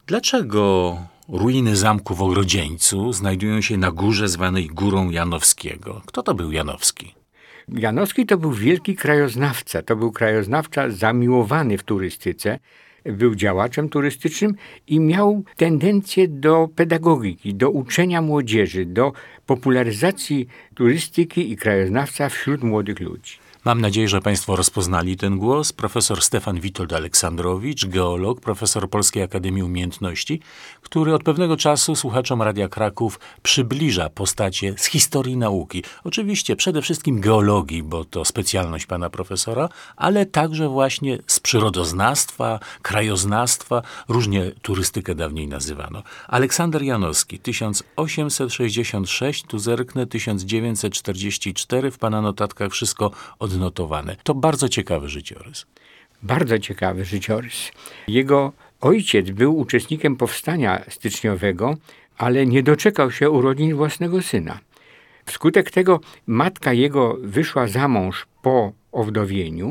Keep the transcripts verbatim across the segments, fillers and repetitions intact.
Dlaczego ruiny zamku w Ogrodzieńcu znajdują się na górze zwanej Górą Janowskiego? Kto to był Janowski? Janowski to był wielki krajoznawca. To był krajoznawca zamiłowany w turystyce. Był działaczem turystycznym i miał tendencję do pedagogiki, do uczenia młodzieży, do popularyzacji turystyki i krajoznawstwa wśród młodych ludzi. Mam nadzieję, że Państwo rozpoznali ten głos. Profesor Stefan Witold Aleksandrowicz, geolog, profesor Polskiej Akademii Umiejętności, który od pewnego czasu słuchaczom Radia Kraków przybliża postacie z historii nauki. Oczywiście przede wszystkim geologii, bo to specjalność pana profesora, ale także właśnie z przyrodoznawstwa, krajoznawstwa, różnie turystykę dawniej nazywano. Aleksander Janowski, tysiąc osiemset sześćdziesiąt sześć, tu zerknę, tysiąc dziewięćset czterdzieści cztery, w pana notatkach wszystko odnotowane. To bardzo ciekawy życiorys. Bardzo ciekawy życiorys. Jego ojciec był uczestnikiem powstania styczniowego, ale nie doczekał się urodzin własnego syna. Wskutek tego matka jego wyszła za mąż po owdowieniu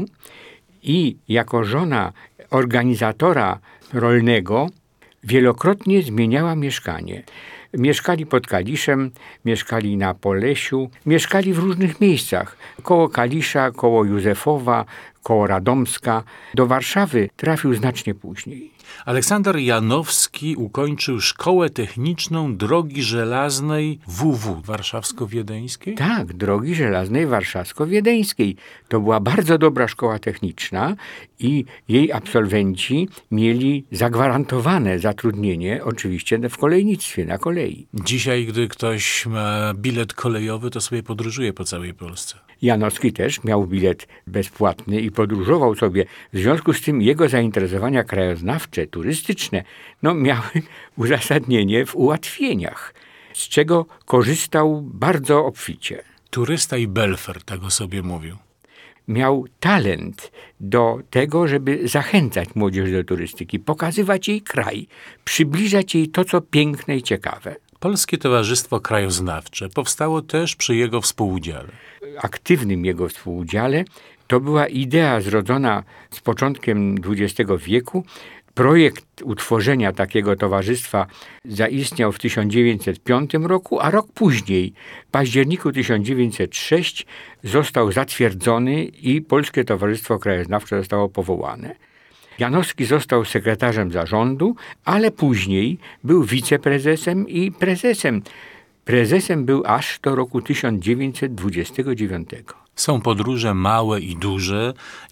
i jako żona organizatora rolnego wielokrotnie zmieniała mieszkanie. Mieszkali pod Kaliszem, mieszkali na Polesiu, mieszkali w różnych miejscach. Koło Kalisza, koło Józefowa, koło Radomska. Do Warszawy trafił znacznie później. Aleksander Janowski ukończył Szkołę Techniczną Drogi Żelaznej W W warszawsko-wiedeńskiej? Tak, Drogi Żelaznej warszawsko-wiedeńskiej. To była bardzo dobra szkoła techniczna i jej absolwenci mieli zagwarantowane zatrudnienie oczywiście w kolejnictwie, na kolei. Dzisiaj, gdy ktoś ma bilet kolejowy, to sobie podróżuje po całej Polsce. Janowski też miał bilet bezpłatny i podróżował sobie. W związku z tym jego zainteresowania krajoznawcze, turystyczne, no miały uzasadnienie w ułatwieniach, z czego korzystał bardzo obficie. Turysta i belfer, tego sobie mówił. Miał talent do tego, żeby zachęcać młodzież do turystyki, pokazywać jej kraj, przybliżać jej to, co piękne i ciekawe. Polskie Towarzystwo Krajoznawcze powstało też przy jego współudziale. Aktywnym jego współudziale to była idea zrodzona z początkiem dwudziestego wieku. Projekt utworzenia takiego towarzystwa zaistniał w tysiąc dziewięćset piątym roku, a rok później, w październiku tysiąc dziewięćset szóstym, został zatwierdzony i Polskie Towarzystwo Krajoznawcze zostało powołane. Janowski został sekretarzem zarządu, ale później był wiceprezesem i prezesem. Prezesem był aż do roku tysiąc dziewięćset dwudziestego dziewiątego. Są podróże małe i duże.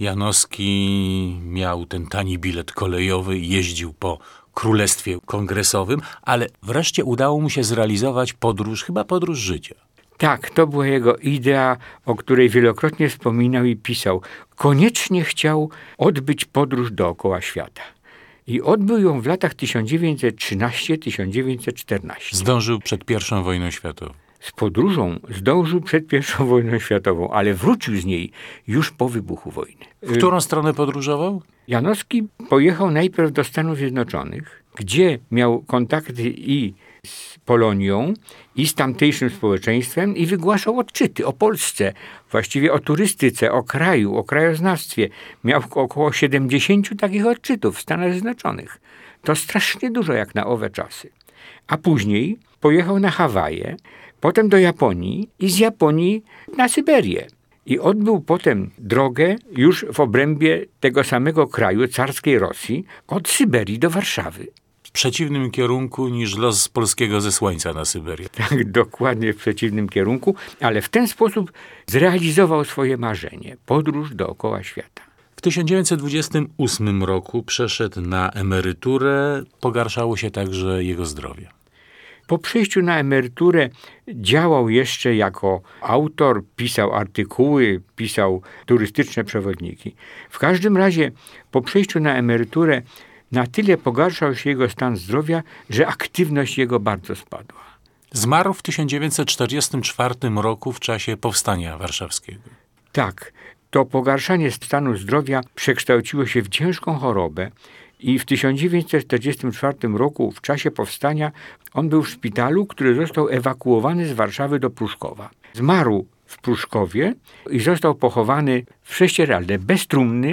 Janowski miał ten tani bilet kolejowy i jeździł po Królestwie Kongresowym, ale wreszcie udało mu się zrealizować podróż, chyba podróż życia. Tak, to była jego idea, o której wielokrotnie wspominał i pisał. Koniecznie chciał odbyć podróż dookoła świata. I odbył ją w latach tysiąc dziewięćset trzynastym do tysiąc dziewięćset czternastego. Zdążył przed pierwszą wojną światową. Z podróżą zdążył przed pierwszą wojną światową, ale wrócił z niej już po wybuchu wojny. W którą stronę podróżował? Janowski pojechał najpierw do Stanów Zjednoczonych, gdzie miał kontakty i z Polonią, i z tamtejszym społeczeństwem i wygłaszał odczyty o Polsce, właściwie o turystyce, o kraju, o krajoznawstwie. Miał około siedemdziesięciu takich odczytów w Stanach Zjednoczonych. To strasznie dużo jak na owe czasy. A później pojechał na Hawaje, potem do Japonii i z Japonii na Syberię. I odbył potem drogę już w obrębie tego samego kraju, carskiej Rosji, od Syberii do Warszawy. W przeciwnym kierunku niż los polskiego zesłańca na Syberię. Tak, dokładnie w przeciwnym kierunku, ale w ten sposób zrealizował swoje marzenie. Podróż dookoła świata. W tysiąc dziewięćset dwudziestym ósmym roku przeszedł na emeryturę. Pogarszało się także jego zdrowie. Po przejściu na emeryturę działał jeszcze jako autor, pisał artykuły, pisał turystyczne przewodniki. W każdym razie po przejściu na emeryturę na tyle pogarszał się jego stan zdrowia, że aktywność jego bardzo spadła. Zmarł w tysiąc dziewięćset czterdziestym czwartym roku w czasie Powstania Warszawskiego. Tak, to pogarszanie stanu zdrowia przekształciło się w ciężką chorobę i w tysiąc dziewięćset czterdziestym czwartym roku w czasie powstania on był w szpitalu, który został ewakuowany z Warszawy do Pruszkowa. Zmarł w Pruszkowie i został pochowany w Prześcieradle, bez trumny,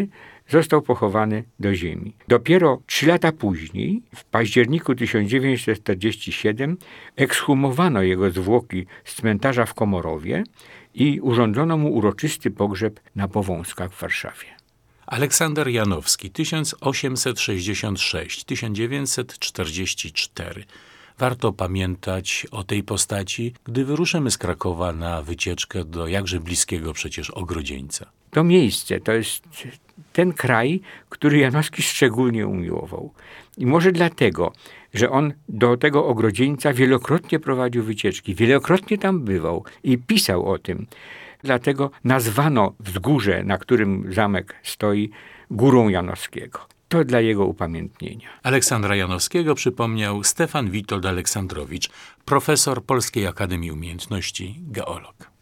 został pochowany do ziemi. Dopiero trzy lata później, w październiku tysiąc dziewięćset czterdziestego siódmego, ekshumowano jego zwłoki z cmentarza w Komorowie i urządzono mu uroczysty pogrzeb na Powązkach w Warszawie. Aleksander Janowski, tysiąc osiemset sześćdziesiąty szósty do tysiąc dziewięćset czterdziestego czwartego. Warto pamiętać o tej postaci, gdy wyruszymy z Krakowa na wycieczkę do jakże bliskiego przecież Ogrodzieńca. To miejsce to jest ten kraj, który Janowski szczególnie umiłował. I może dlatego, że on do tego Ogrodzieńca wielokrotnie prowadził wycieczki, wielokrotnie tam bywał i pisał o tym. Dlatego nazwano wzgórze, na którym zamek stoi, Górą Janowskiego. To dla jego upamiętnienia. Aleksandra Janowskiego przypomniał Stefan Witold Aleksandrowicz, profesor Polskiej Akademii Umiejętności, geolog.